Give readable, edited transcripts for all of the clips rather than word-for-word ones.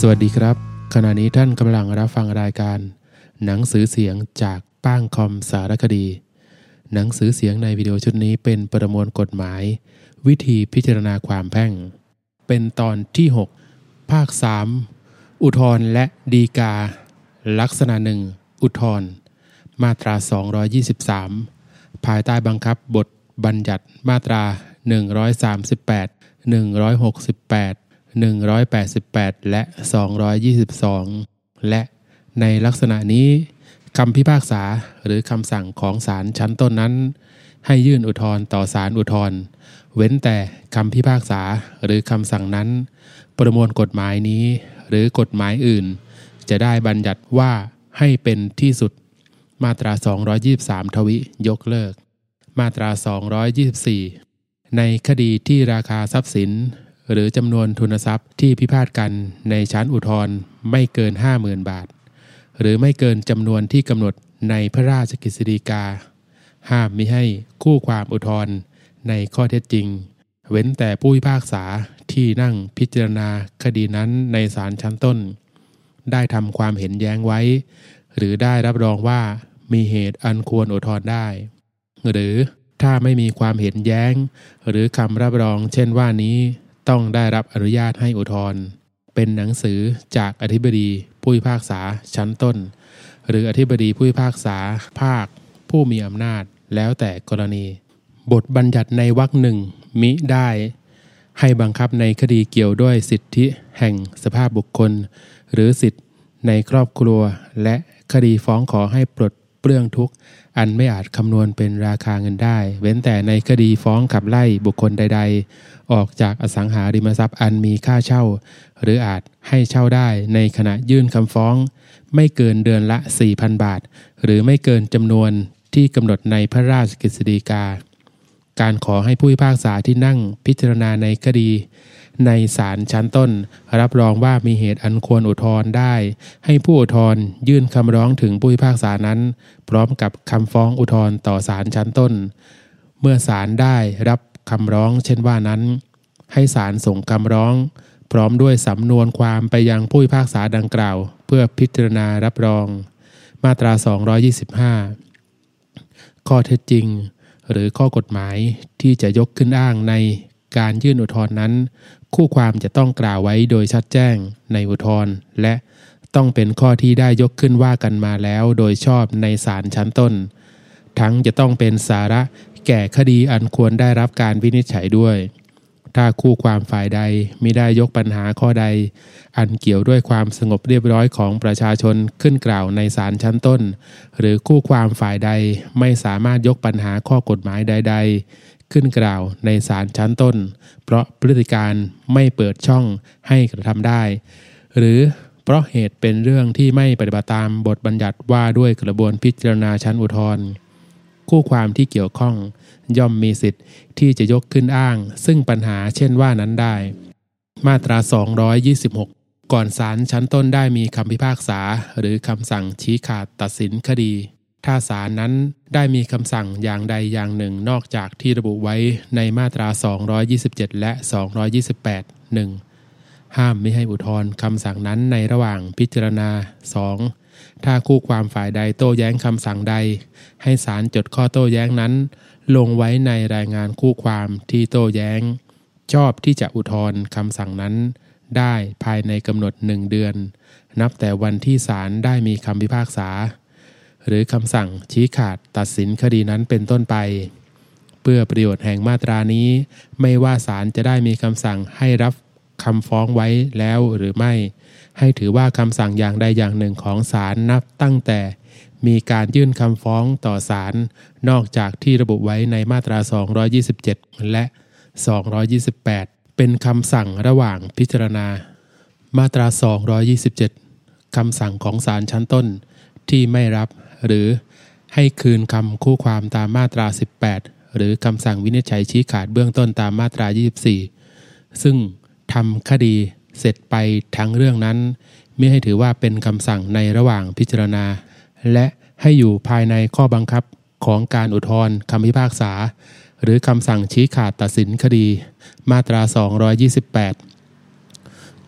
สวัสดีครับขณะนี้ท่านกำลังรับฟังรายการหนังสือเสียงจากป้างคอมสารคดีหนังสือเสียงในวิดีโอชุดนี้เป็นประมวลกฎหมายวิธีพิจารณาความแพ่งเป็นตอนที่6ภาค3อุทธรณ์และฎีกาลักษณะ1อุทธรณ์มาตรา223ภายใต้บังคับบทบัญญัติมาตรา138 168 188และ222และในลักษณะนี้คำพิพากษาหรือคำสั่งของศาลชั้นต้นนั้นให้ยื่นอุทธรณ์ต่อศาลอุทธรณ์เว้นแต่คำพิพากษาหรือคำสั่งนั้นประมวลกฎหมายนี้หรือกฎหมายอื่นจะได้บัญญัติว่าให้เป็นที่สุดมาตรา223ทวิยกเลิกมาตรา224ในคดีที่ราคาทรัพย์สินหรือจำนวนทุนทรัพย์ที่พิพาทกันในชั้นอุทธรณ์ไม่เกิน 50,000 บาทหรือไม่เกินจำนวนที่กำหนดในพระราชกฤษฎีกาห้ามมิให้คู่ความอุทธรณ์ในข้อเท็จจริงเว้นแต่ผู้พิพากษาที่นั่งพิจารณาคดีนั้นในศาลชั้นต้นได้ทำความเห็นแย้งไว้หรือได้รับรองว่ามีเหตุอันควรอุทธรณ์ได้หรือถ้าไม่มีความเห็นแย้งหรือคำรับรองเช่นว่านี้ต้องได้รับอนุญาตให้อุทธรณ์เป็นหนังสือจากอธิบดีผู้พิพากษาชั้นต้นหรืออธิบดีผู้พิพากษาภาคผู้มีอำนาจแล้วแต่กรณีบทบัญญัติในวรรคหนึ่งมิได้ให้บังคับในคดีเกี่ยวด้วยสิทธิแห่งสภาพบุคคลหรือสิทธิในครอบครัวและคดีฟ้องขอให้ปลดเปลื้องทุกข์อันไม่อาจคำนวณเป็นราคาเงินได้เว้นแต่ในคดีฟ้องขับไล่บุคคลใดๆออกจากอสังหาริมทรัพย์อันมีค่าเช่าหรืออาจให้เช่าได้ในขณะยื่นคำฟ้องไม่เกินเดือนละ 4,000 บาทหรือไม่เกินจำนวนที่กำหนดในพระราชกฤษฎีกาการขอให้ผู้พิพากษาที่นั่งพิจารณาในคดีในศาลชั้นต้นรับรองว่ามีเหตุอันควรอุทธรณ์ได้ให้ผู้อุทธรณ์ยื่นคำร้องถึงผู้พิพากษานั้นพร้อมกับคำฟ้องอุทธรณ์ต่อศาลชั้นต้นเมื่อศาลได้รับคำร้องเช่นว่านั้นให้ศาลส่งคำร้องพร้อมด้วยสำนวนความไปยังผู้พิพากษาดังกล่าวเพื่อพิจารณารับรองมาตรา225ข้อเท็จจริงหรือข้อกฎหมายที่จะยกขึ้นอ้างในการยื่นอุทธรณ์นั้นคู่ความจะต้องกล่าวไว้โดยชัดแจ้งในอุทธรณ์และต้องเป็นข้อที่ได้ยกขึ้นว่ากันมาแล้วโดยชอบในศาลชั้นต้นทั้งจะต้องเป็นสาระแก่คดีอันควรได้รับการวินิจฉัยด้วยถ้าคู่ความฝ่ายใดมิได้ยกปัญหาข้อใดอันเกี่ยวด้วยความสงบเรียบร้อยของประชาชนขึ้นกล่าวในศาลชั้นต้นหรือคู่ความฝ่ายใดไม่สามารถยกปัญหาข้อกฎหมายใดๆขึ้นกล่าวในศาลชั้นต้นเพราะพฤติการไม่เปิดช่องให้กระทำได้หรือเพราะเหตุเป็นเรื่องที่ไม่ปฏิบัติตามบทบัญญัติว่าด้วยกระบวนพิจารณาชั้นอุทธรณ์คู่ความที่เกี่ยวข้องย่อมมีสิทธิ์ที่จะยกขึ้นอ้างซึ่งปัญหาเช่นว่านั้นได้มาตรา226ก่อนศาลชั้นต้นได้มีคำพิพากษาหรือคำสั่งชี้ขาดตัดสินคดีถ้าศาลนั้นได้มีคำสั่งอย่างใดอย่างหนึ่งนอกจากที่ระบุไว้ในมาตรา227และ228 1. ห้ามมิให้อุทธรณ์คำสั่งนั้นในระหว่างพิจารณา 2. ถ้าคู่ความฝ่ายใดโต้แย้งคำสั่งใดให้ศาลจดข้อโต้แย้งนั้นลงไว้ในรายงานคู่ความที่โต้แย้งชอบที่จะอุทธรณ์คำสั่งนั้นได้ภายในกำหนด1 เดือนนับแต่วันที่ศาลได้มีคำพิพากษาหรือคำสั่งชี้ขาดตัดสินคดีนั้นเป็นต้นไปเพื่อประโยชน์แห่งมาตรานี้ไม่ว่าศาลจะได้มีคำสั่งให้รับคำฟ้องไว้แล้วหรือไม่ให้ถือว่าคำสั่งอย่างใดอย่างหนึ่งของศาลนับตั้งแต่มีการยื่นคำฟ้องต่อศาลนอกจากที่ระบุไว้ในมาตรา227และ228เป็นคำสั่งระหว่างพิจารณามาตรา227คำสั่งของศาลชั้นต้นที่ไม่รับหรือให้คืนคำคู่ความตามมาตรา18หรือคำสั่งวินิจฉัยชี้ขาดเบื้องต้นตามมาตรา24ซึ่งทำคดีเสร็จไปทั้งเรื่องนั้นไม่ให้ถือว่าเป็นคำสั่งในระหว่างพิจารณาและให้อยู่ภายในข้อบังคับของการอุทธรณ์คำพิพากษาหรือคำสั่งชี้ขาดตัดสินคดีมาตรา228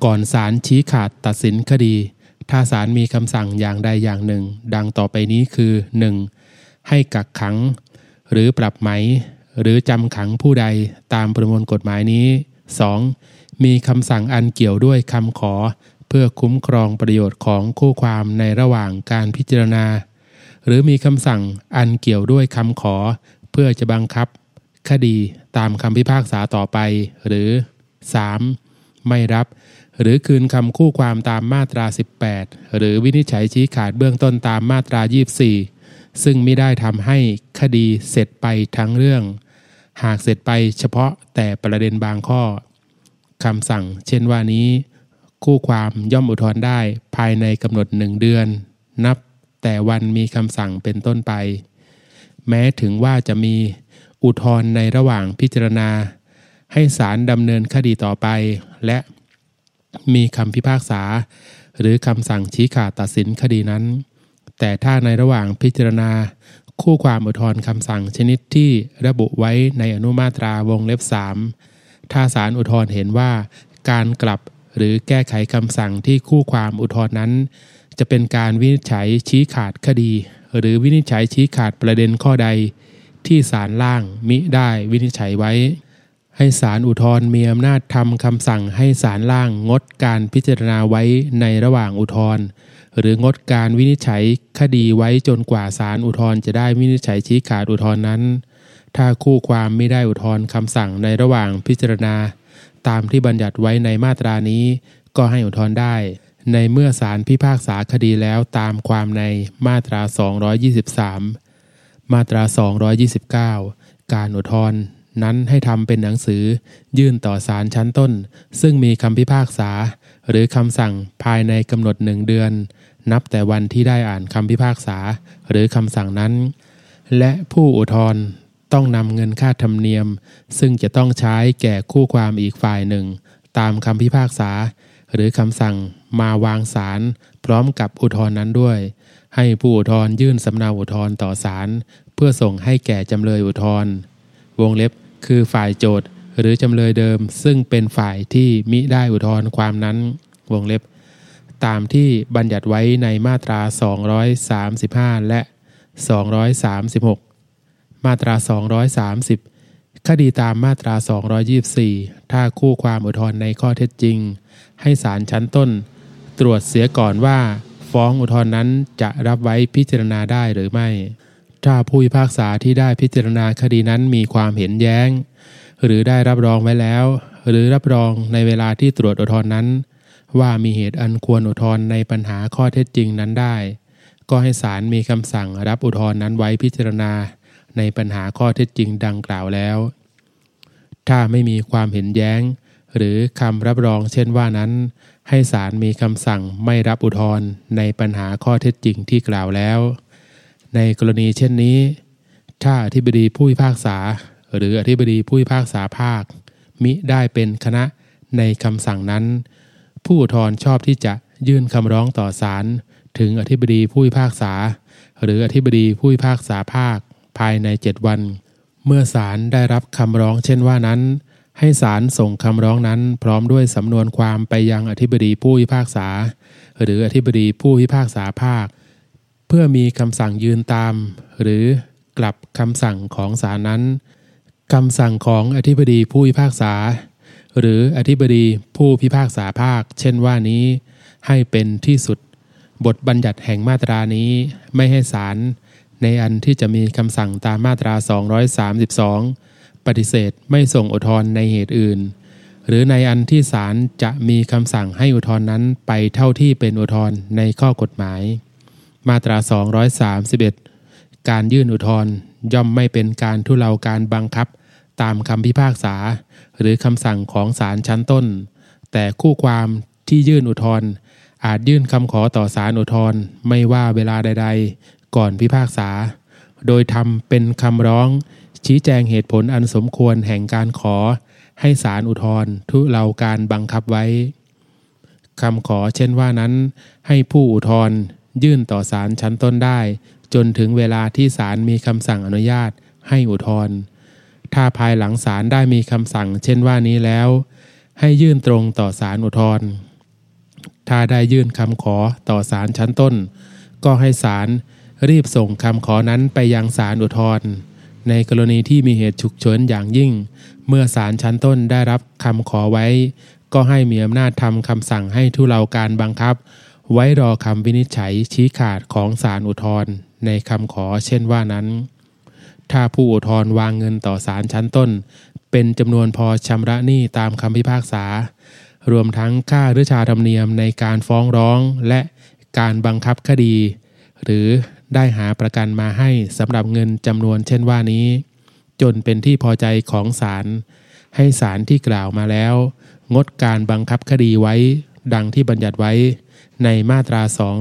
ก่อนศาลชี้ขาดตัดสินคดีถ้าศาลมีคำสั่งอย่างใดอย่างหนึ่งดังต่อไปนี้คือ 1. ให้กักขังหรือปรับไหมหรือจำขังผู้ใดตามประมวลกฎหมายนี้ 2. มีคำสั่งอันเกี่ยวด้วยคำขอเพื่อคุ้มครองประโยชน์ของคู่ความในระหว่างการพิจารณาหรือมีคำสั่งอันเกี่ยวด้วยคำขอเพื่อจะบังคับคดีตามคำพิพากษาต่อไปหรือ 3. ไม่รับหรือคืนคำคู่ความตามมาตรา 18หรือวินิจฉัยชี้ขาดเบื้องต้นตามมาตรา 24ซึ่งมิได้ทำให้คดีเสร็จไปทั้งเรื่องหากเสร็จไปเฉพาะแต่ประเด็นบางข้อคำสั่งเช่นว่านี้คู่ความย่อมอุทธรณ์ได้ภายในกำหนด1 เดือนนับแต่วันมีคำสั่งเป็นต้นไปแม้ถึงว่าจะมีอุทธรณ์ในระหว่างพิจารณาให้ศาลดำเนินคดีต่อไปและมีคำพิพากษาหรือคำสั่งชี้ขาดตัดสินคดีนั้นแต่ถ้าในระหว่างพิจารณาคู่ความอุทธรณ์คำสั่งชนิดที่ระบุไว้ในอนุมาตราวงเล็บ 3ถ้าศาลอุทธรณ์เห็นว่าการกลับหรือแก้ไขคำสั่งที่คู่ความอุทธรณ์นั้นจะเป็นการวินิจฉัยชี้ขาดคดีหรือวินิจฉัยชี้ขาดประเด็นข้อใดที่ศาลล่างมิได้วินิจฉัยไว้ให้ศาลอุทธรณ์มีอำนาจทำคำสั่งให้ศาลล่างงดการพิจารณาไว้ในระหว่างอุทธรณ์หรืองดการวินิจฉัยคดีไว้จนกว่าศาลอุทธรณ์จะได้วินิจฉัยชี้ขาดอุทธรณ์นั้นถ้าคู่ความไม่ได้อุทธรณ์คำสั่งในระหว่างพิจารณาตามที่บัญญัติไว้ในมาตรานี้ก็ให้อุทธรณ์ได้ในเมื่อศาลพิพากษาคดีแล้วตามความในมาตรา223มาตรา229การอุทธรณ์นั้นให้ทำเป็นหนังสือยื่นต่อศาลชั้นต้นซึ่งมีคำพิพากษาหรือคำสั่งภายในกำหนด1 เดือนนับแต่วันที่ได้อ่านคำพิพากษาหรือคำสั่งนั้นและผู้อุทธรณ์ต้องนำเงินค่าธรรมเนียมซึ่งจะต้องใช้แก่คู่ความอีกฝ่ายหนึ่งตามคำพิพากษาหรือคำสั่งมาวางศาลพร้อมกับอุทธรณ์นั้นด้วยให้ผู้อุทธรณ์ยื่นสำเนาอุทธรณ์ต่อศาลเพื่อส่งให้แก่จำเลยอุทธรณ์วงเล็บคือฝ่ายโจทก์หรือจำเลยเดิมซึ่งเป็นฝ่ายที่มิได้อุทธรณ์ความนั้นวงเล็บตามที่บัญญัติไว้ในมาตรา235และ236มาตรา230คดีตามมาตรา224ถ้าคู่ความอุทธรณ์ในข้อเท็จจริงให้ศาลชั้นต้นตรวจเสียก่อนว่าฟ้องอุทธรณ์นั้นจะรับไว้พิจารณาได้หรือไม่ถ้าผู้พิพากษาที่ได้พิจารณาคดีนั้นมีความเห็นแย้งหรือได้รับรองไว้แล้วหรือรับรองในเวลาที่ตรวจอุทธรณ์นั้นว่ามีเหตุอันควรอุทธรณ์ในปัญหาข้อเท็จจริงนั้นได้ก็ให้ศาลมีคำสั่งรับอุทธรณ์นั้นไว้พิจารณาในปัญหาข้อเท็จจริงดังกล่าวแล้วถ้าไม่มีความเห็นแย้งหรือคำรับรองเช่นว่านั้นให้ศาลมีคำสั่งไม่รับอุทธรณ์ในปัญหาข้อเท็จจริงที่กล่าวแล้วในกรณีเช่นนี้ถ้าอธิบดีผู้พิพากษาหรืออธิบดีผู้พิพากษาภาคมิได้เป็นคณะในคำสั่งนั้นผู้อุทธรณ์ชอบที่จะยื่นคำร้องต่อศาลถึงอธิบดีผู้พิพากษาหรืออธิบดีผู้พิพากษาภาคภายใน7 วันเมื่อศาลได้รับคำร้องเช่นว่านั้นให้ศาลส่งคำร้องนั้นพร้อมด้วยสำนวนความไปยังอธิบดีผู้พิพากษาหรืออธิบดีผู้พิพากษาภาคเพื่อมีคำสั่งยืนตามหรือกลับคำสั่งของศาลนั้นคำสั่งของอธิบดีผู้พิพากษาหรืออธิบดีผู้พิพากษาภาคเช่นว่านี้ให้เป็นที่สุดบทบัญญัติแห่งมาตรานี้ไม่ให้ศาลในอันที่จะมีคำสั่งตามมาตรา232ปฏิเสธไม่ส่งอุทธรณ์ในเหตุอื่นหรือในอันที่ศาลจะมีคำสั่งให้อุทธรณ์นั้นไปเท่าที่เป็นอุทธรณ์ในข้อกฎหมายมาตรา231การยื่นอุทธรณ์ย่อมไม่เป็นการทุเลาการบังคับตามคำพิพากษาหรือคำสั่งของศาลชั้นต้นแต่คู่ความที่ยื่นอุทธรณ์อาจยื่นคำขอต่อศาลอุทธรณ์ไม่ว่าเวลาใดๆก่อนพิพากษาโดยทำเป็นคำร้องชี้แจงเหตุผลอันสมควรแห่งการขอให้ศาลอุทธรณ์ทุเลาการบังคับไว้คำขอเช่นว่านั้นให้ผู้อุทธรณ์ยื่นต่อศาลชั้นต้นได้จนถึงเวลาที่ศาลมีคำสั่งอนุญาตให้อุทธรณ์ถ้าภายหลังศาลได้มีคำสั่งเช่นว่านี้แล้วให้ยื่นตรงต่อศาลอุทธรณ์ถ้าได้ยื่นคำขอต่อศาลชั้นต้นก็ให้ศาลรีบส่งคำขอนั้นไปยังศาลอุทธรณ์ในกรณีที่มีเหตุฉุกเฉินอย่างยิ่งเมื่อศาลชั้นต้นได้รับคำขอไว้ก็ให้มีอำนาจทำคำสั่งให้ทุเลาการบังคับไว้รอคำวินิจฉัยชี้ขาดของศาลอุทธรณ์ในคำขอเช่นว่านั้นถ้าผู้อุทธรณ์วางเงินต่อศาลชั้นต้นเป็นจำนวนพอชำระหนี้ตามคำพิพากษารวมทั้งค่าฤชาธรรมเนียมในการฟ้องร้องและการบังคับคดีหรือได้หาประกันมาให้สำหรับเงินจำนวนเช่นว่านี้จนเป็นที่พอใจของศาลให้ศาลที่กล่าวมาแล้วงดการบังคับคดีไว้ดังที่บัญญัติไว้ในมาตรา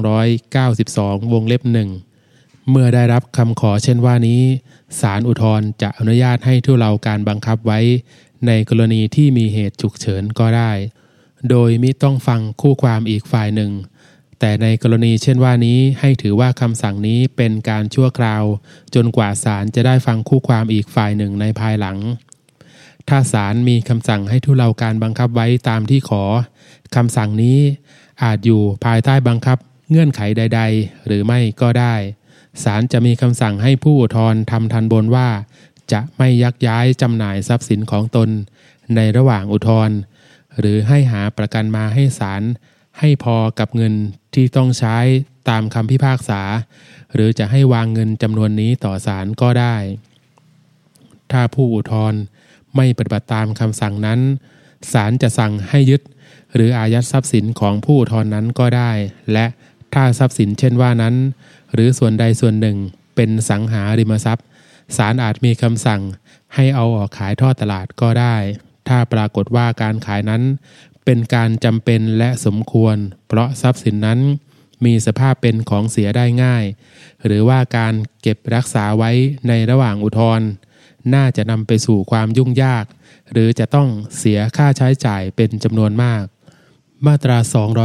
292วงเล็บ1เมื่อได้รับคำขอเช่นว่านี้ศาลอุทธรณ์จะอนุญาตให้ทุเลาการบังคับไว้ในกรณีที่มีเหตุฉุกเฉินก็ได้โดยมิต้องฟังคู่ความอีกฝ่ายหนึ่งแต่ในกรณีเช่นว่านี้ให้ถือว่าคำสั่งนี้เป็นการชั่วคราวจนกว่าศาลจะได้ฟังคู่ความอีกฝ่ายหนึ่งในภายหลังถ้าศาลมีคำสั่งให้ทุเลาการบังคับไว้ตามที่ขอคำสั่งนี้อาจอยู่ภายใต้บังคับเงื่อนไขใดๆหรือไม่ก็ได้ศาลจะมีคำสั่งให้ผู้อุทธรณ์ทำทันบนว่าจะไม่ยักย้ายจำหน่ายทรัพย์สินของตนในระหว่างอุทธรณ์หรือให้หาประกันมาให้ศาลให้พอกับเงินที่ต้องใช้ตามคำพิพากษาหรือจะให้วางเงินจำนวนนี้ต่อศาลก็ได้ถ้าผู้อุทธรณ์ไม่ปฏิบัติตามคำสั่งนั้นศาลจะสั่งให้ยึดหรืออายัดทรัพย์สินของผู้อุทธรณ์นั้นก็ได้และถ้าทรัพย์สินเช่นว่านั้นหรือส่วนใดส่วนหนึ่งเป็นสังหาริมทรัพย์ศาลอาจมีคำสั่งให้เอาออกขายทอดตลาดก็ได้ถ้าปรากฏว่าการขายนั้นเป็นการจำเป็นและสมควรเพราะทรัพย์สินนั้นมีสภาพเป็นของเสียได้ง่ายหรือว่าการเก็บรักษาไว้ในระหว่างอุทธรณ์น่าจะนำไปสู่ความยุ่งยากหรือจะต้องเสียค่าใช้จ่ายเป็นจำนวนมากมาตรา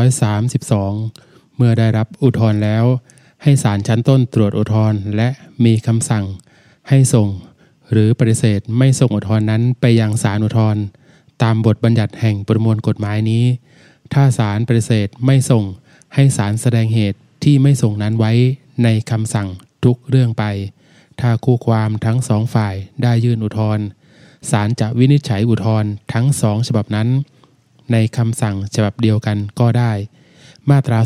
232เมื่อได้รับอุทธรณ์แล้วให้ศาลชั้นต้นตรวจอุทธรณ์และมีคำสั่งให้ส่งหรือปฏิเสธไม่ส่งอุทธรณ์นั้นไปยังศาลอุทธรณ์ตามบทบัญญัติแห่งประมวลกฎหมายนี้ถ้าศาลปฏิเสธไม่ส่งให้ศาลแสดงเหตุที่ไม่ส่งนั้นไว้ในคำสั่งทุกเรื่องไปถ้าคู่ความทั้งสองฝ่ายได้ยื่นอุทธรณ์ศาลจะวินิจฉัยอุทธรณ์ทั้งสองฉบับนั้นในคำสั่งฉบับเดียวกันก็ได้มาตรา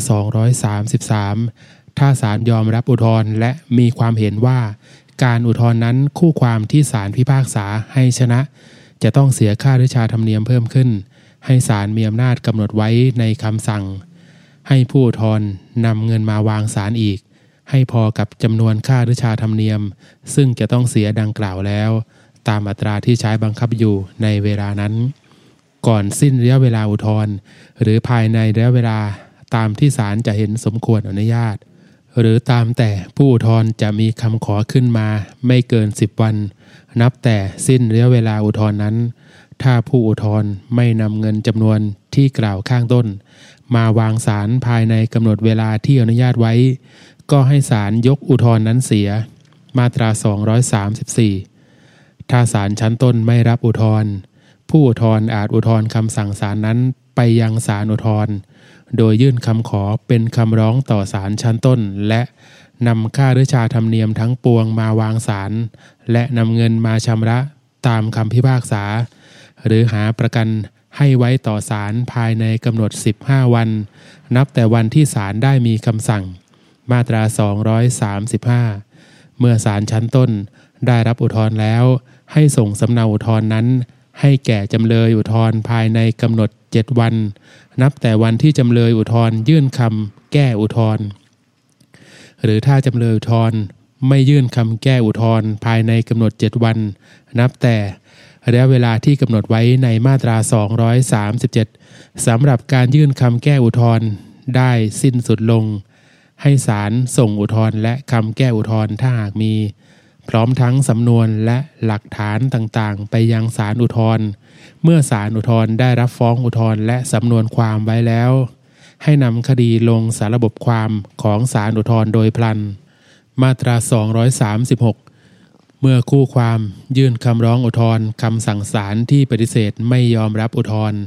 233ถ้าศาลยอมรับอุทธรณ์และมีความเห็นว่าการอุทธรณ์นั้นคู่ความที่ศาลพิพากษาให้ชนะจะต้องเสียค่าฤชาธรรมเนียมเพิ่มขึ้นให้ศาลมีอำนาจกำหนดไว้ในคำสั่งให้ผู้อุทธรณ์นำเงินมาวางศาลอีกให้พอกับจำนวนค่าฤชาธรรมเนียมซึ่งจะต้องเสียดังกล่าวแล้วตามอัตราที่ใช้บังคับอยู่ในเวลานั้นก่อนสิ้นระยะเวลาอุทธรณ์หรือภายในระยะเวลาตามที่ศาลจะเห็นสมควรอนุญาตหรือตามแต่ผู้อุทธรณ์จะมีคำขอขึ้นมาไม่เกิน10วันนับแต่สิ้นระยะเวลาอุทธรณ์นั้นถ้าผู้อุทธรณ์ไม่นำเงินจำนวนที่กล่าวข้างต้นมาวางศาลภายในกำหนดเวลาที่อนุญาตไว้ก็ให้ศาลยกอุทธรณ์นั้นเสียมาตรา234ถ้าศาลชั้นต้นไม่รับอุทธรณ์ผู้อุทธรณ์อาจอุทธรณ์คำสั่งศาลนั้นไปยังศาลอุทธรณ์โดยยื่นคำขอเป็นคำร้องต่อศาลชั้นต้นและนำค่าฤชาธรรมเนียมทั้งปวงมาวางศาลและนำเงินมาชำระตามคำพิพากษาหรือหาประกันให้ไว้ต่อศาลภายในกำหนด15วันนับแต่วันที่ศาลได้มีคำสั่งมาตรา235เมื่อศาลชั้นต้นได้รับอุทธรณ์แล้วให้ส่งสำเนาอุทธรณ์นั้นให้แก่จำเลยอุทธรณ์ภายในกำหนด7วันนับแต่วันที่จำเลยอุทธรณ์ยื่นคำแก้อุทธรณ์หรือถ้าจำเลยอุทธรณ์ไม่ยื่นคำแก้อุทธรณ์ภายในกำหนด7วันนับแต่ระยะเวลาที่กำหนดไว้ในมาตรา237สำหรับการยื่นคำแก้อุทธรณ์ได้สิ้นสุดลงให้ศาลส่งอุทธรณ์และคำแก้อุทธรณ์ถ้าหากมีพร้อมทั้งสำนวนและหลักฐานต่างๆไปยังศาลอุทธรณ์เมื่อศาลอุทธรณ์ได้รับฟ้องอุทธรณ์และสำนวนความไว้แล้วให้นำคดีลงสารระบบความของศาลอุทธรณ์โดยพลันมาตรา236เมื่อคู่ความยื่นคำร้องอุทธรณ์คำสั่งศาลที่ปฏิเสธไม่ยอมรับอุทธรณ์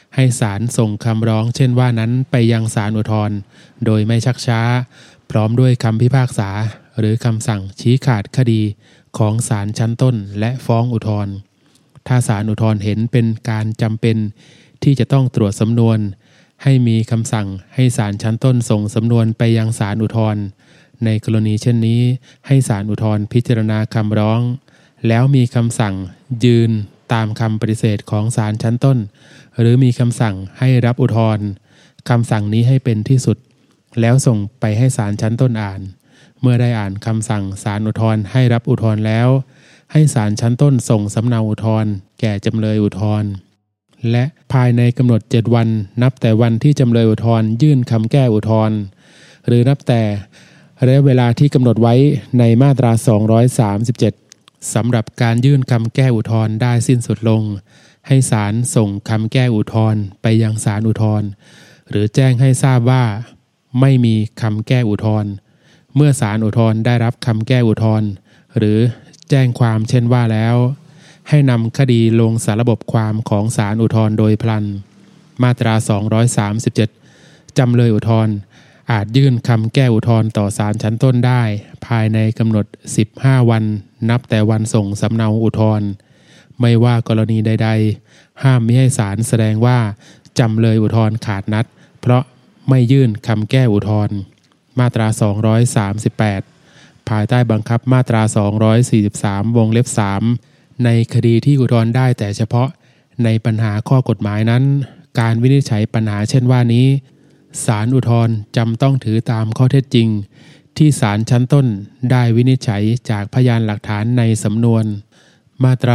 ให้ศาลส่งคำร้องเช่นว่านั้นไปยังศาลอุทธรณ์โดยไม่ชักช้าพร้อมด้วยคำพิพากษาหรือคำสั่งชี้ขาดคดีของศาลชั้นต้นและฟ้องอุทธรณ์ถ้าศาลอุทธรณ์เห็นเป็นการจำเป็นที่จะต้องตรวจสำนวนให้มีคำสั่งให้ศาลชั้นต้นส่งสำนวนไปยังศาลอุทธรณ์ในกรณีเช่นนี้ให้ศาลอุทธรณ์พิจารณาคำร้องแล้วมีคำสั่งยืนตามคำปฏิเสธของศาลชั้นต้นหรือมีคำสั่งให้รับอุทธรณ์คำสั่งนี้ให้เป็นที่สุดแล้วส่งไปให้ศาลชั้นต้นอ่านเมื่อได้อ่านคำสั่งศาลอุทธรณ์ให้รับอุทธรณ์แล้วให้ศาลชั้นต้นส่งสำเนาอุทธรณ์แก่จำเลยอุทธรณ์และภายในกำหนด7วันนับแต่วันที่จำเลยอุทธรณ์ยื่นคำแก้อุทธรณ์หรือนับแต่ระยะเวลาที่กำหนดไว้ในมาตรา237สำหรับการยื่นคำแก้อุทธรณ์ได้สิ้นสุดลงให้ศาลส่งคำแก้อุทธรณ์ไปยังศาลอุทธรณ์หรือแจ้งให้ทราบว่าไม่มีคำแก้อุทธรณ์เมื่อศาลอุทธรณ์ได้รับคำแก้อุทธรณ์หรือแจ้งความเช่นว่าแล้วให้นำคดีลงสารบบความของศาลอุทธรณ์โดยพลันมาตรา237จำเลยอุทธรณ์อาจยื่นคำแก้อุทธรณ์ต่อศาลชั้นต้นได้ภายในกำหนด15วันนับแต่วันส่งสำเนาอุทธรณ์ไม่ว่ากรณีใดๆห้ามมิให้ศาลแสดงว่าจำเลยอุทธรณ์ขาดนัดเพราะไม่ยื่นคำแก้อุทธรณ์มาตรา238ภายใต้บังคับมาตรา243วงเล็บ3ในคดีที่อุทธรณ์ได้แต่เฉพาะในปัญหาข้อกฎหมายนั้นการวินิจฉัยปัญหาเช่นว่านี้ศาลอุทธรณ์จำต้องถือตามข้อเท็จจริงที่ศาลชั้นต้นได้วินิจฉัยจากพยานหลักฐานในสำนวนมาตรา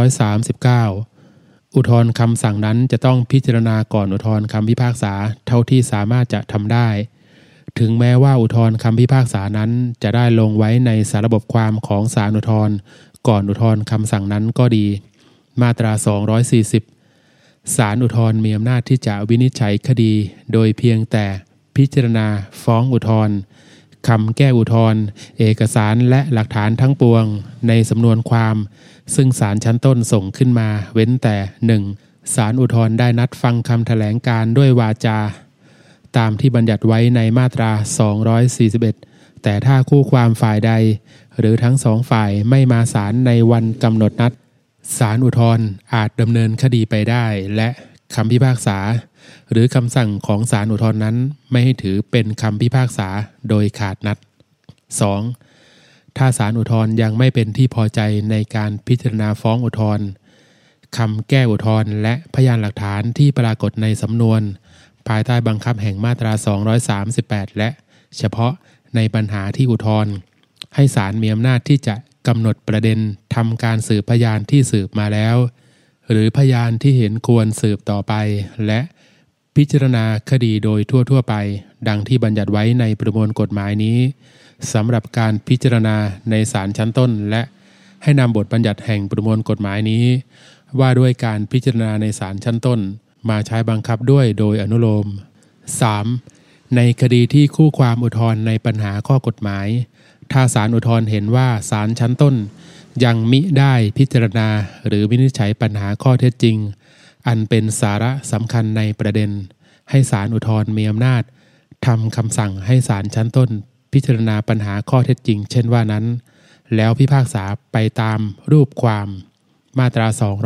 239อุทธรณ์คำสั่งนั้นจะต้องพิจารณาก่อนอุทธรณ์คำพิพากษาเท่าที่สามารถจะทำได้ถึงแม้ว่าอุทธรณ์คำพิพากษานั้นจะได้ลงไว้ในสารบบความของศาลอุทธรณ์ก่อนอุทธรณ์คำสั่งนั้นก็ดีมาตรา240ศาลอุทธรณ์มีอำนาจที่จะวินิจฉัยคดีโดยเพียงแต่พิจารณาฟ้องอุทธรณ์คำแก้อุทธรณ์เอกสารและหลักฐานทั้งปวงในสำนวนความซึ่งศาลชั้นต้นส่งขึ้นมาเว้นแต่ 1. ศาลอุทธรณ์ได้นัดฟังคำแถลงการณ์ด้วยวาจาตามที่บัญญัติไว้ในมาตรา241แต่ถ้าคู่ความฝ่ายใดหรือทั้งสองฝ่ายไม่มาศาลในวันกำหนดนัดศาลอุทธรณ์อาจดำเนินคดีไปได้และคำพิพากษาหรือคำสั่งของศาลอุทธรณ์นั้นไม่ให้ถือเป็นคำพิพากษาโดยขาดนัด 2. ถ้าศาลอุทธรณ์ยังไม่เป็นที่พอใจในการพิจารณาฟ้องอุทธรณ์คำแก้อุทธรณ์และพยานหลักฐานที่ปรากฏในสำนวนภายใต้บังคับแห่งมาตรา238และเฉพาะในปัญหาที่อุทธรณ์ให้ศาลมีอำนาจที่จะกำหนดประเด็นทำการสืบพยานที่สืบมาแล้วหรือพยานที่เห็นควรสืบต่อไปและพิจารณาคดีโดยทั่วไปดังที่บัญญัติไว้ในประมวลกฎหมายนี้สำหรับการพิจารณาในศาลชั้นต้นและให้นำบทบัญญัติแห่งประมวลกฎหมายนี้ว่าด้วยการพิจารณาในศาลชั้นต้นมาใช้บังคับด้วยโดยอนุโลม 3. ในคดีที่คู่ความอุทธรณ์ในปัญหาข้อกฎหมายถ้าศาลอุทธรณ์เห็นว่าศาลชั้นต้นยังมิได้พิจารณาหรือวินิจฉัยปัญหาข้อเท็จจริงอันเป็นสาระสำคัญในประเด็นให้ศาลอุทธรณ์มีอำนาจทำคำสั่งให้ศาลชั้นต้นพิจารณาปัญหาข้อเท็จจริงเช่นว่านั้นแล้วพิพากษาไปตามรูปความมาตรา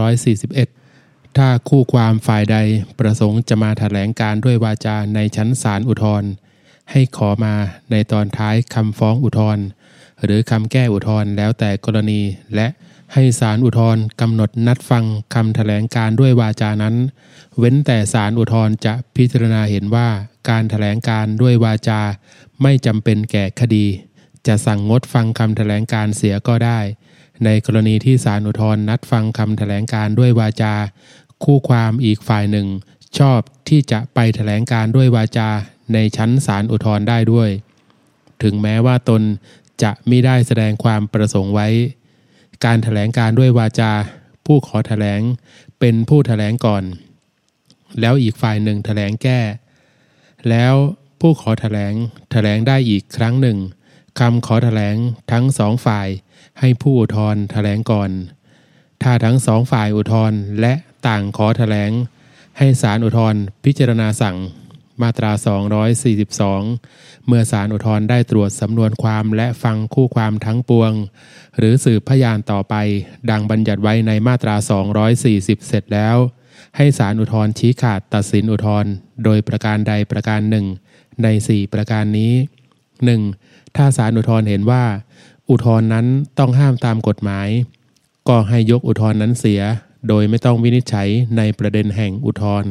241ถ้าคู่ความฝ่ายใดประสงค์จะมาแถลงการด้วยวาจาในชั้นศาลอุทธรณ์ให้ขอมาในตอนท้ายคำฟ้องอุทธรณ์หรือคำแก้อุทธรณ์แล้วแต่กรณีและให้ศาลอุทธรณ์กำหนดนัดฟังคำแถลงการด้วยวาจานั้นเว้นแต่ศาลอุทธรณ์จะพิจารณาเห็นว่าการแถลงการด้วยวาจาไม่จำเป็นแก่คดีจะสั่งงดฟังคำแถลงการเสียก็ได้ในกรณีที่ศาลอุทธรณ์นัดฟังคำแถลงการด้วยวาจาคู่ความอีกฝ่ายหนึ่งชอบที่จะไปแถลงการด้วยวาจาในชั้นศาลอุทธรณ์ได้ด้วยถึงแม้ว่าตนจะมิได้แสดงความประสงค์ไว้การแถลงการด้วยวาจาผู้ขอแถลงเป็นผู้แถลงก่อนแล้วอีกฝ่ายหนึ่งแถลงแก้แล้วผู้ขอแถลงได้อีกครั้งหนึ่งคำขอแถลงทั้งสองฝ่ายให้ผู้อุทธรณ์แถลงก่อนถ้าทั้งสองฝ่ายอุทธรณ์และต่างขอแถลงให้ศาลอุทธรณ์พิจารณาสั่งมาตรา242เมื่อศาลอุทธรณ์ได้ตรวจสำนวนความและฟังคู่ความทั้งปวงหรือสืบพยานต่อไปดังบัญญัติไว้ในมาตรา240เสร็จแล้วให้ศาลอุทธรณ์ชี้ขาดตัดสินอุทธรณ์โดยประการใดประการหนึ่งใน4ประการนี้ 1. ถ้าศาลอุทธรณ์เห็นว่าอุทธรณ์นั้นต้องห้ามตามกฎหมายก็ให้ยกอุทธรณ์นั้นเสียโดยไม่ต้องวินิจฉัยในประเด็นแห่งอุทธรณ์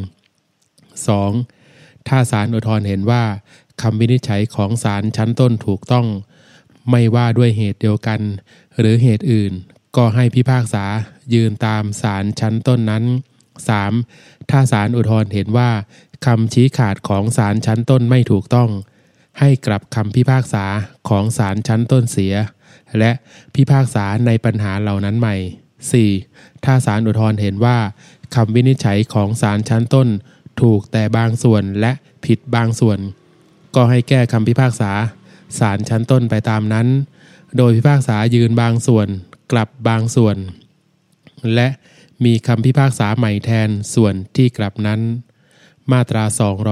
2. ถ้าศาลอุทธรณ์เห็นว่าคำวินิจฉัยของศาลชั้นต้นถูกต้องไม่ว่าด้วยเหตุเดียวกันหรือเหตุอื่นก็ให้พิพากษายืนตามศาลชั้นต้นนั้น 3. ถ้าศาลอุทธรณ์เห็นว่าคำชี้ขาดของศาลชั้นต้นไม่ถูกต้องให้กลับคำพิพากษาของศาลชั้นต้นเสียและพิพากษาในปัญหาเหล่านั้นใหม่ 4. ถ้าศาลอุทธรณ์เห็นว่าคำวินิจฉัยของศาลชั้นต้นถูกแต่บางส่วนและผิดบางส่วนก็ให้แก้คำพิพากษาศาลชั้นต้นไปตามนั้นโดยพิพากษายืนบางส่วนกลับบางส่วนและมีคำพิพากษาใหม่แทนส่วนที่กลับนั้นมาตรา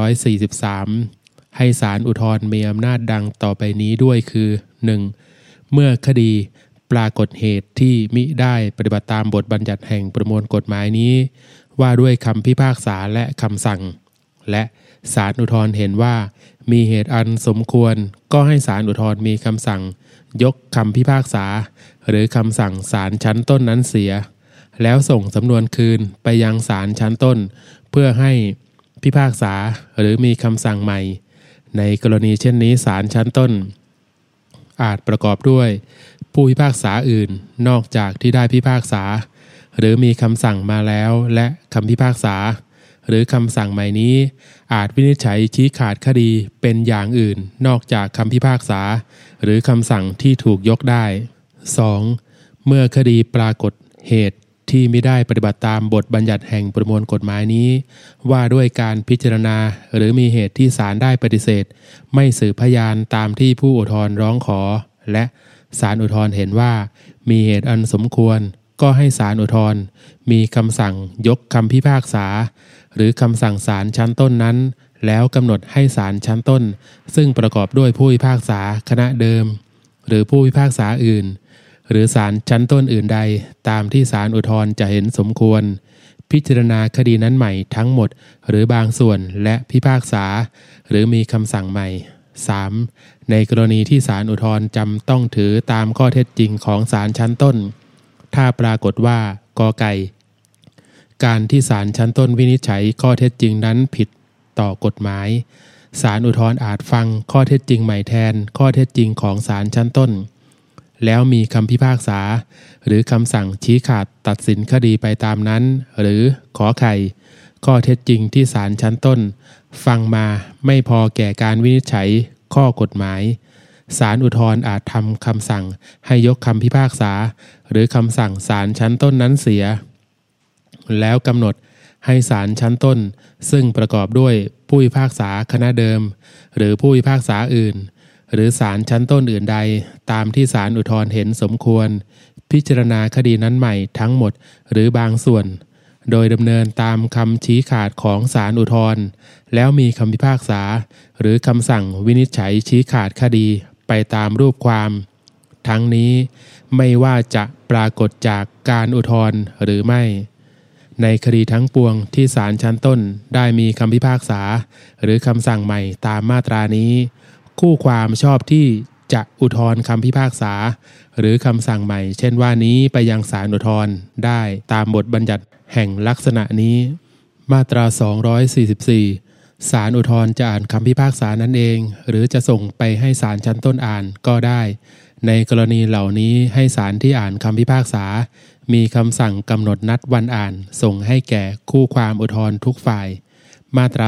243ให้ศาลอุทธรณ์มีอำนาจดังต่อไปนี้ด้วยคือ 1. เมื่อคดีปรากฏเหตุที่มิได้ปฏิบัติตามบทบัญญัติแห่งประมวลกฎหมายนี้ว่าด้วยคำพิพากษาและคำสั่งและศาลอุทธรณ์เห็นว่ามีเหตุอันสมควรก็ให้ศาลอุทธรณ์มีคำสั่งยกคำพิพากษาหรือคำสั่งศาลชั้นต้นนั้นเสียแล้วส่งสำนวนคืนไปยังศาลชั้นต้นเพื่อให้พิพากษาหรือมีคำสั่งใหม่ในกรณีเช่นนี้ศาลชั้นต้นอาจประกอบด้วยผู้พิพากษาอื่นนอกจากที่ได้พิพากษาหรือมีคำสั่งมาแล้วและคำพิพากษาหรือคำสั่งใหม่นี้อาจวินิจฉัยชี้ขาดคดีเป็นอย่างอื่นนอกจากคำพิพากษาหรือคำสั่งที่ถูกยกได้ 2. เมื่อคดีปรากฏเหตุที่ไม่ได้ปฏิบัติตามบทบัญญัติแห่งประมวลกฎหมายนี้ว่าด้วยการพิจารณาหรือมีเหตุที่ศาลได้ปฏิเสธไม่สืบพยานตามที่ผู้อุทธรณ์ร้องขอและศาลอุทธรณ์เห็นว่ามีเหตุอันสมควรก็ให้ศาลอุทธรณ์มีคำสั่งยกคำพิพากษาหรือคำสั่งศาลชั้นต้นนั้นแล้วกำหนดให้ศาลชั้นต้นซึ่งประกอบด้วยผู้พิพากษาคณะเดิมหรือผู้พิพากษาอื่นหรือศาลชั้นต้นอื่นใดตามที่ศาลอุทธรณ์จะเห็นสมควรพิจารณาคดีนั้นใหม่ทั้งหมดหรือบางส่วนและพิพากษาหรือมีคำสั่งใหม่ 3. ในกรณีที่ศาลอุทธรณ์จำต้องถือตามข้อเท็จจริงของศาลชั้นต้นถ้าปรากฏว่ากไก่การที่ศาลชั้นต้นวินิจฉัยข้อเท็จจริงนั้นผิดต่อกฎหมายศาลอุทธรณ์อาจฟังข้อเท็จจริงใหม่แทนข้อเท็จจริงของศาลชั้นต้นแล้วมีคำพิพากษาหรือคำสั่งชี้ขาดตัดสินคดีไปตามนั้นหรือขอไข่ข้อเท็จจริงที่ศาลชั้นต้นฟังมาไม่พอแก่การวินิจฉัยข้อกฎหมายศาลอุทธรณ์อาจทำคำสั่งให้ยกคำพิพากษาหรือคำสั่งศาลชั้นต้นนั้นเสียแล้วกำหนดให้ศาลชั้นต้นซึ่งประกอบด้วยผู้พิพากษาคณะเดิมหรือผู้พิพากษาอื่นหรือศาลชั้นต้นอื่นใดตามที่ศาลอุทธรณ์เห็นสมควรพิจารณาคดีนั้นใหม่ทั้งหมดหรือบางส่วนโดยดำเนินตามคำชี้ขาดของศาลอุทธรณ์แล้วมีคำพิพากษาหรือคำสั่งวินิจฉัยชี้ขาดคดีไปตามรูปความทั้งนี้ไม่ว่าจะปรากฏจากการอุทธรณ์หรือไม่ในคดีทั้งปวงที่ศาลชั้นต้นได้มีคำพิพากษาหรือคำสั่งใหม่ตามมาตรานี้คู่ความชอบที่จะอุทธรณ์คำพิพากษาหรือคำสั่งใหม่เช่นว่านี้ไปยังศาลอุทธรณ์ได้ตามบทบัญญัติแห่งลักษณะนี้มาตรา244ศาลอุทธรณ์จะอ่านคำพิพากษานั้นเองหรือจะส่งไปให้ศาลชั้นต้นอ่านก็ได้ในกรณีเหล่านี้ให้ศาลที่อ่านคำพิพากษามีคำสั่งกำหนดนัดวันอ่านส่งให้แก่คู่ความอุทธรณ์ทุกฝ่ายมาตรา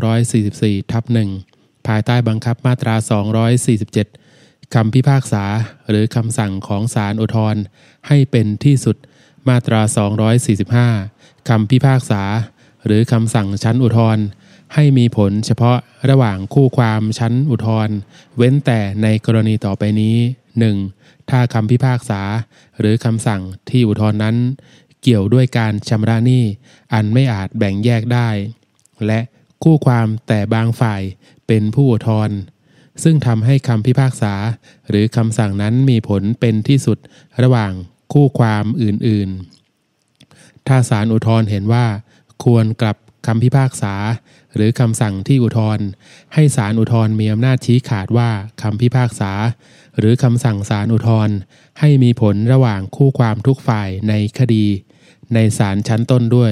244/1ภายใต้บังคับมาตรา247คำพิพากษาหรือคำสั่งของศาลอุทธรณ์ให้เป็นที่สุดมาตรา245คำพิพากษาหรือคำสั่งชั้นอุทธรณ์ให้มีผลเฉพาะระหว่างคู่ความชั้นอุทธรณ์เว้นแต่ในกรณีต่อไปนี้ 1. ถ้าคำพิพากษาหรือคำสั่งที่อุทธรณ์นั้นเกี่ยวด้วยการชำระหนี้อันไม่อาจแบ่งแยกได้และคู่ความแต่บางฝ่ายเป็นผู้อุทธรณ์ซึ่งทำให้คำพิพากษาหรือคำสั่งนั้นมีผลเป็นที่สุดระหว่างคู่ความอื่นๆถ้าศาลอุทธรณ์เห็นว่าควรกลับคำพิพากษาหรือคำสั่งที่อุทธรณ์ให้ศาลอุทธรณ์มีอำนาจชี้ขาดว่าคำพิพากษาหรือคำสั่งศาลอุทธรณ์ให้มีผลระหว่างคู่ความทุกฝ่ายในคดีในศาลชั้นต้นด้วย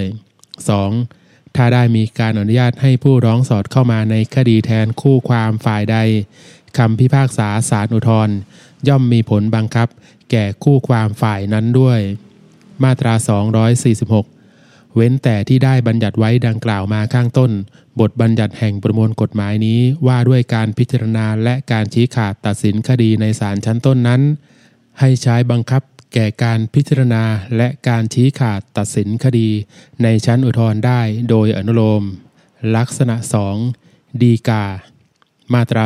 2. ถ้าได้มีการอนุญาตให้ผู้ร้องสอดเข้ามาในคดีแทนคู่ความฝ่ายใดคำพิพากษาศาลอุทธรณ์ย่อมมีผลบังคับแก่คู่ความฝ่ายนั้นด้วยมาตรา 246 เว้นแต่ที่ได้บัญญัติไว้ดังกล่าวมาข้างต้นบทบัญญัติแห่งประมวลกฎหมายนี้ว่าด้วยการพิจารณาและการชี้ขาดตัดสินคดีในศาลชั้นต้นนั้นให้ใช้บังคับแก่การพิจารณาและการชี้ขาดตัดสินคดีในชั้นอุทธรณ์ได้โดยอนุโลมลักษณะ 2. ฎีกามาตรา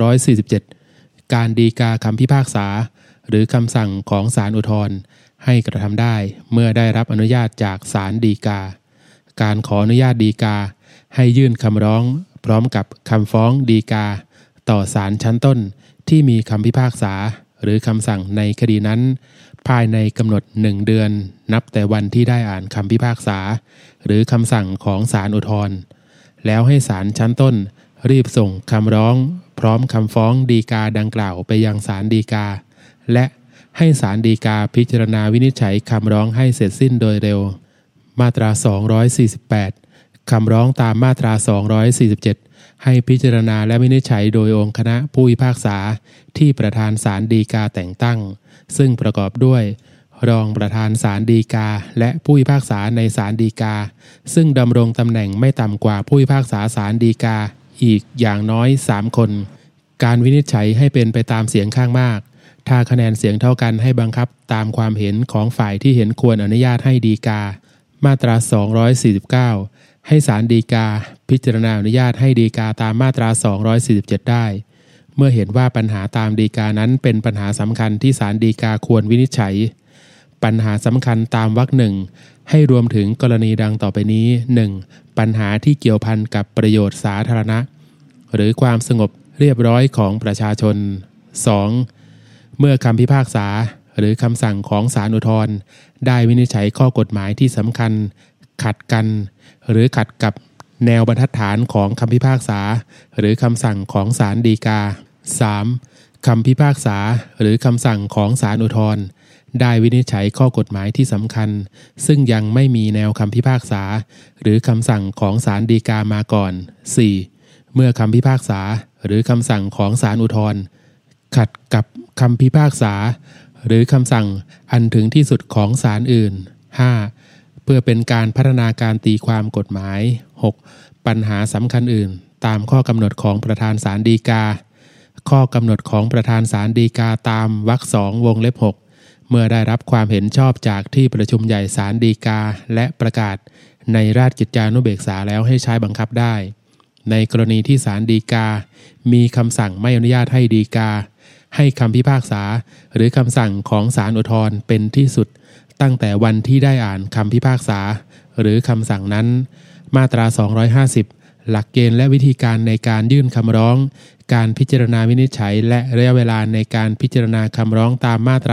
247 การฎีกาคำพิพากษาหรือคำสั่งของศาลอุทธรณ์ให้กระทำได้เมื่อได้รับอนุญาตจากศาลฎีกาการขออนุญาตฎีกาให้ยื่นคำร้องพร้อมกับคำฟ้องฎีกาต่อศาลชั้นต้นที่มีคำพิพากษาหรือคำสั่งในคดีนั้นภายในกำหนด1 เดือนนับแต่วันที่ได้อ่านคำพิพากษาหรือคำสั่งของศาลอุทธรณ์แล้วให้ศาลชั้นต้นรีบส่งคำร้องพร้อมคำฟ้องฎีกาดังกล่าวไปยังศาลฎีกาและให้ศาลฎีกาพิจารณาวินิจฉัยคำร้องให้เสร็จสิ้นโดยเร็วมาตรา 248 คำร้องตามมาตรา 247 ให้พิจารณาและวินิจฉัยโดยองค์คณะผู้พิพากษาที่ประธานศาลฎีกาแต่งตั้งซึ่งประกอบด้วยรองประธานศาลฎีกาและผู้พิพากษาในศาลฎีกาซึ่งดำรงตำแหน่งไม่ต่ำกว่าผู้พิพากษาศาลฎีกาอีกอย่างน้อย3 คนการวินิจฉัยให้เป็นไปตามเสียงข้างมากถ้าคะแนนเสียงเท่ากันให้บังคับตามความเห็นของฝ่ายที่เห็นควรอนุญาตให้ฎีกามาตรา 249 ให้ศาลฎีกาพิจารณาอนุญาตให้ฎีกาตามมาตรา 247 ได้เมื่อเห็นว่าปัญหาตามฎีกานั้นเป็นปัญหาสำคัญที่ศาลฎีกาควรวินิจฉัยปัญหาสำคัญตามวรรค 1ให้รวมถึงกรณีดังต่อไปนี้ 1. ปัญหาที่เกี่ยวพันกับประโยชน์สาธารณะหรือความสงบเรียบร้อยของประชาชน 2. เมื่อคำพิพากษาหรือคำสั่งของศาลอุทธรณ์ได้วินิจฉัยข้อกฎหมายที่สำคัญขัดกันหรือขัดกับแนวบรรทัดฐานของคำพิพากษาหรือคำสั่งของศาลฎีกา 3. คำพิพากษาหรือคำสั่งของศาลอุทธรณ์ได้วินิจฉัยข้อกฎหมายที่สำคัญซึ่งยังไม่มีแนวคำพิพากษาหรือคำสั่งของศาลฎีกามาก่อน 4. เมื่อคำพิพากษาหรือคำสั่งของศาลอุทธรณ์ขัดกับคำพิพากษาหรือคำสั่งอันถึงที่สุดของศาลอื่น 5. เพื่อเป็นการพัฒนาการตีความกฎหมาย 6. ปัญหาสำคัญอื่นตามข้อกำหนดของประธานศาลฎีกาข้อกำหนดของประธานศาลฎีกาตามวรรค 2 วงเล็บ 6เมื่อได้รับความเห็นชอบจากที่ประชุมใหญ่ศาลฎีกาและประกาศในราชกิจจานุเบกษาแล้วให้ใช้บังคับได้ในกรณีที่ศาลฎีกามีคำสั่งไม่อนุญาตให้ฎีกาให้คำพิพากษาหรือคำสั่งของศาลอุทธรณ์เป็นที่สุดตั้งแต่วันที่ได้อ่านคำพิพากษาหรือคำสั่งนั้นมาตรา 250 หลักเกณฑ์และวิธีการในการยื่นคำร้องการพิจารณาวินิจฉัยและระยะเวลาในการพิจารณาคำร้องตามมาตรา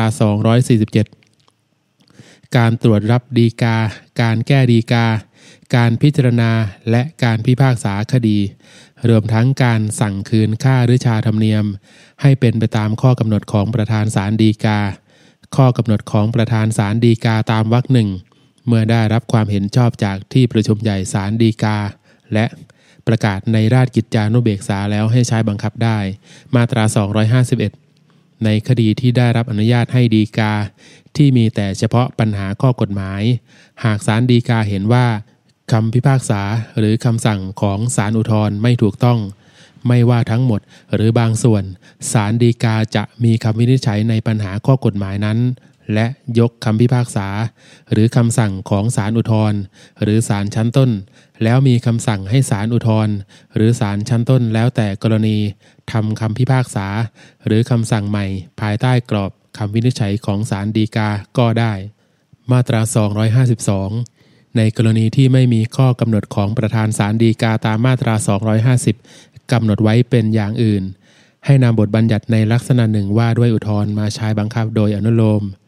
247 การตรวจรับฎีกาการแก้ฎีกาการพิจารณาและการพิพากษาคดีรวมทั้งการสั่งคืนค่าฤชาธรรมเนียมให้เป็นไปตามข้อกำหนดของประธานศาลฎีกาข้อกำหนดของประธานศาลฎีกาตามวรรค 1เมื่อได้รับความเห็นชอบจากที่ประชุมใหญ่ศาลฎีกาและประกาศในราชกิจจานุเบกษาแล้วให้ใช้บังคับได้มาตรา 251 ในคดีที่ได้รับอนุญาตให้ฎีกาที่มีแต่เฉพาะปัญหาข้อกฎหมายหากศาลฎีกาเห็นว่าคำพิพากษาหรือคำสั่งของศาลอุทธรณ์ไม่ถูกต้องไม่ว่าทั้งหมดหรือบางส่วนศาลฎีกาจะมีคำวินิจฉัยในปัญหาข้อกฎหมายนั้นและยกคำพิพากษาหรือคำสั่งของศาลอุทธรณ์หรือศาลชั้นต้นแล้วมีคำสั่งให้ศาลอุทธรณ์หรือศาลชั้นต้นแล้วแต่กรณีทำคำพิพากษาหรือคำสั่งใหม่ภายใต้กรอบคำวินิจฉัยของศาลฎีกาก็ได้มาตรา252ในกรณีที่ไม่มีข้อกำหนดของประธานศาลฎีกาตามมาตรา250กำหนดไว้เป็นอย่างอื่นให้นำบทบัญญัติในลักษณะหนึ่งว่าด้วยอุทธรณ์มาใช้บังคับโดยอนุโลม